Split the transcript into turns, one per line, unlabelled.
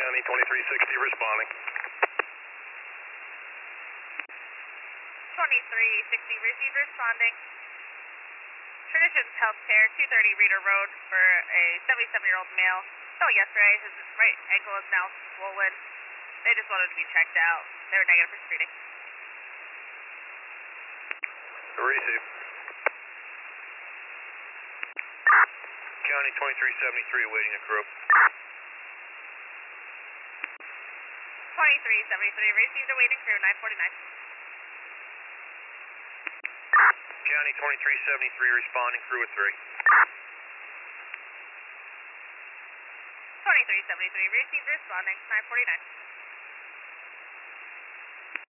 County 2360 responding.
2360 receive responding. Traditions Healthcare, 230 Reader Road for a 77-year-old male. Oh, yesterday his right ankle is now swollen. They just wanted to be checked out. They were negative for screening.
Receive. County 2373 awaiting a crew.
2373 received awaiting crew, 949.
County 2373 responding, crew of 3.
2373 received responding, 949.